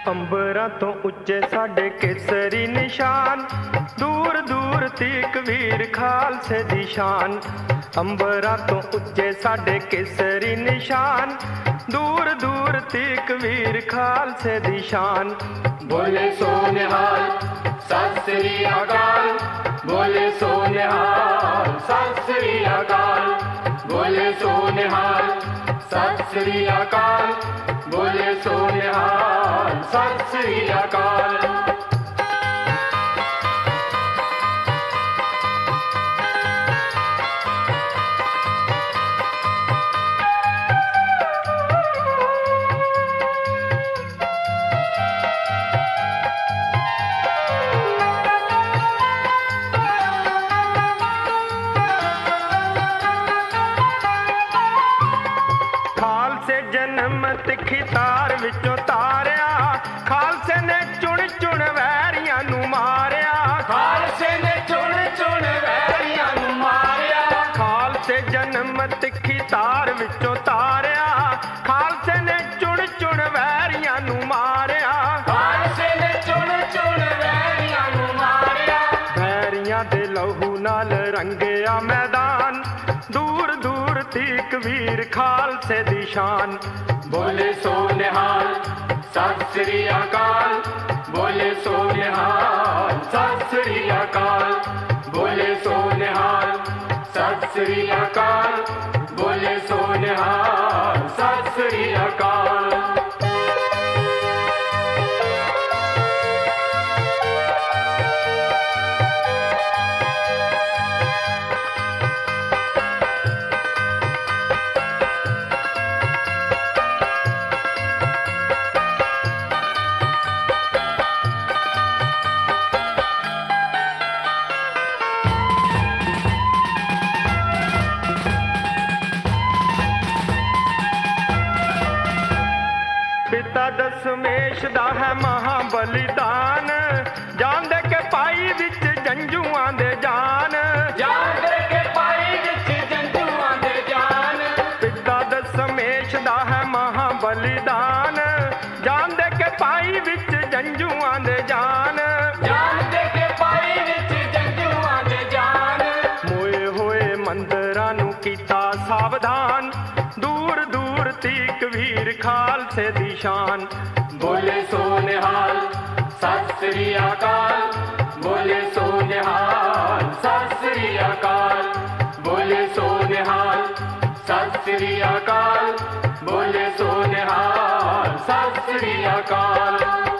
ਅੰਬਰਾਂ ਤੋਂ ਉੱਚੇ ਸਾਡੇ ਕੇਸਰੀ ਨਿਸ਼ਾਨ, ਦੂਰ ਦੂਰ ਤੀਕ ਵੀਰ ਖਾਲਸੇ ਦੀ ਸ਼ਾਨ। ਅੰਬਰਾਂ ਤੋਂ ਉੱਚੇ ਸਾਡੇ ਕੇਸਰੀ ਨਿਸ਼ਾਨ, ਦੂਰ ਦੂਰ ਤੀਕ ਵੀਰ ਖਾਲਸੇ ਦੀ ਸ਼ਾਨ। ਬੋਲੇ ਸੋ ਨਿਹਾਲ ਸਤਿ ਸ੍ਰੀ ਅਕਾਲ, ਬੋਲੇ ਸੋ ਨਿਹਾਲ ਸਤਿ ਸ੍ਰੀ ਅਕਾਲ, ਬੋਲੇ ਸੋ ਨਿਹਾਲ ਸਤਿ ਸ੍ਰੀ ਅਕਾਲ, ਬੋਲੇ ਸੋ ਨਿਹਾਲ ਸਤਿ ਸ੍ਰੀ ਅਕਾਲ। ਖਾਲਸੇ ਜਨਮ ਤਿੱਖੀ ਤਾਰ ਵਿੱਚੋਂ ਤਾਰਿਆ, ਖਾਲਸੇ ਨੇ ਚੁਣ ਚੁਣ ਵੈਰੀਆਂ ਨੂੰ ਮਾਰਿਆ। ਖਾਲਸੇ ਨੇ ਚੁਣ ਚੁਣ ਵੈਰੀਆਂ ਨੂੰ ਮਾਰਿਆ। ਖਾਲਸੇ ਜਨਮ ਤਿੱਖੀ ਤਾਰ ਵਿੱਚੋਂ ਤਾਰਿਆ, ਖਾਲਸੇ ਨੇ ਚੁਣ ਚੁਣ ਵੈਰੀਆਂ ਨੂੰ ਮਾਰਿਆ। ਖਾਲਸੇ ਨੇ ਚੁਣ ਚੁਣ ਵੈਰੀਆਂ ਨੂੰ ਮਾਰਿਆ। ਵੈਰੀਆਂ ਦੇ ਲਹੂ ਨਾਲ ਰੰਗਿਆ ਮੈਦਾਨ, ਦੂਰ ਦੂਰ ਤੀਕ ਵੀਰ ਖਾਲਸੇ ਦੀ ਸ਼ਾਨ। ਬੋਲੇ ਸੋ ਨਿਹਾਲ ਸਤਿ ਸ੍ਰੀ ਅਕਾਲ, ਬੋਲੇ ਸੋ ਨਿਹਾਲ ਸਤਿ ਸ੍ਰੀ ਅਕਾਲ, ਬੋਲੇ ਸੋ ਨਿਹਾਲ ਸਤਿ ਸ੍ਰੀ ਅਕਾਲ, ਬੋਲੇ ਸੋ ਨਿਹਾਲ ਸਤਿ ਸ੍ਰੀ ਅਕਾਲ। ਪਿਤਾ ਦਸ਼ਮੇਸ਼ ਦਾ ਹੈ ਮਹਾ ਬਲੀਦਾਨ, ਜਾਨ ਦੇ ਕੇ ਪਾਈ ਵਿੱਚ ਜੰਜੂਆਂ ਦੇ ਜਾਨ। ਜਾਨ ਦੇ ਕੇ ਪਾਈ ਵਿੱਚ ਜੰਜੂਆਂ ਦੇ ਜਾਨ। ਪਿਤਾ ਦਸ਼ਮੇਸ਼ ਦਾ ਹੈ ਮਹਾ ਬਲੀਦਾਨ, ਜਾਨ ਦੇ ਕੇ ਪਾਈ ਵਿੱਚ ਜੰਜੂਆਂ ਦੇ ਜਾਨ। ਜਾਨ ਦੇ ਕੇ ਪਾਈ ਵਿੱਚ ਜੰਜੂਆਂ ਦੇ ਜਾਨ। ਮੋਏ ਹੋਏ ਮੰਦਰਾਂ ਨੂੰ ਕੀਤਾ ਸਾਵਧਾਨ, ਦੂਰ ਦੂਰ ਤੀਕ ਵੀਰ ਖਾਲਸੇ ਦੀ ਸ਼ਾਨ। ਬੋਲੇ ਸੋ ਨਿਹਾਲ ਸਤਿ ਸ੍ਰੀ ਅਕਾਲ, ਬੋਲੇ ਸੋ ਨਿਹਾਲ ਸਤਿ ਸ੍ਰੀ ਅਕਾਲ, ਬੋਲੇ ਸੋ ਨਿਹਾਲ ਸਤਿ ਸ੍ਰੀ ਅਕਾਲ, ਬੋਲੇ ਸੋ ਨਿਹਾਲ ਸਤਿ ਸ੍ਰੀ ਅਕਾਲ।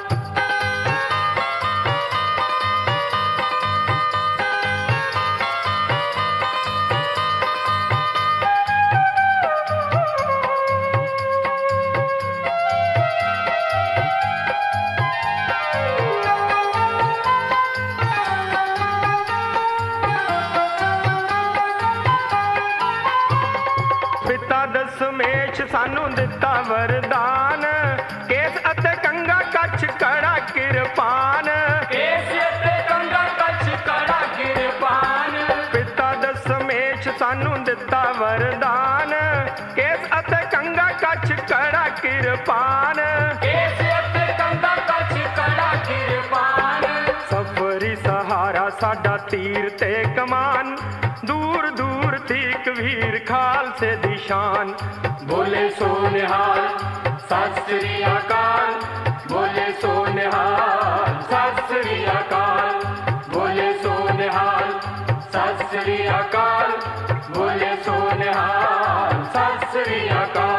ਪਿਤਾ ਦਸ਼ਮੇਸ਼ ਸਾਨੂੰ ਦਿੱਤਾ ਵਰਦਾਨ, ਕੇਸ ਅਤੇ ਕੰਗਾ ਕੱਛ ਕੜਾ ਕਿਰਪਾਨ। ਕੇਸ ਅਤੇ ਕੰਗਾ ਕੱਛ ਕੜਾ ਕਿਰਪਾਨ। ਪਿਤਾ ਦਸ਼ਮੇਸ਼ ਸਾਨੂੰ ਦਿੱਤਾ ਵਰਦਾਨ, ਕੇਸ ਅਤੇ ਕੰਗਾ ਕੱਛ ਕੜਾ ਕਿਰਪਾਨ। ਕੇਸ ਅਤੇ ਕੰਗਾ ਕੱਛ ਕੜਾ ਕਿਰਪਾਨ। ਸਫਰੀ ਸਹਾਰਾ ਸਾਡਾ ਤੀਰ ਤੇ ਕਮਾਨ, ਦੂਰ ਦੂਰ ਤੀਕ ਵੀਰ ਖਾਲਸੇ ਦੀ ਸ਼ਾਨ। ਬੋਲੇ ਸੋ ਨਿਹਾਲ ਸਤਿ ਸ੍ਰੀ ਅਕਾਲ, ਬੋਲੇ ਸੋ ਨਿਹਾਲ ਸਤਿ ਸ੍ਰੀ ਅਕਾਲ, ਬੋਲੇ ਸੋ ਨਿਹਾਲ ਸਤਿ ਸ੍ਰੀ ਅਕਾਲ, ਬੋਲੇ ਸੋ ਨਿਹਾਲ ਸਤਿ ਸ੍ਰੀ ਅਕਾਲ।